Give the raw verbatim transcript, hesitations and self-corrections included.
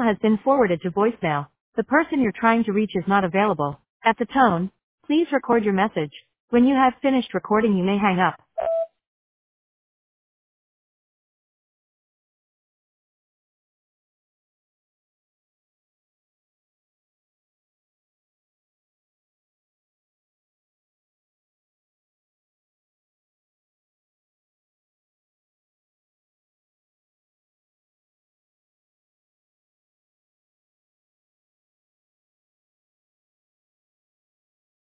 has been forwarded to voicemail. The person you're trying to reach is not available. At the tone, please record your message. When you have finished recording, you may hang up.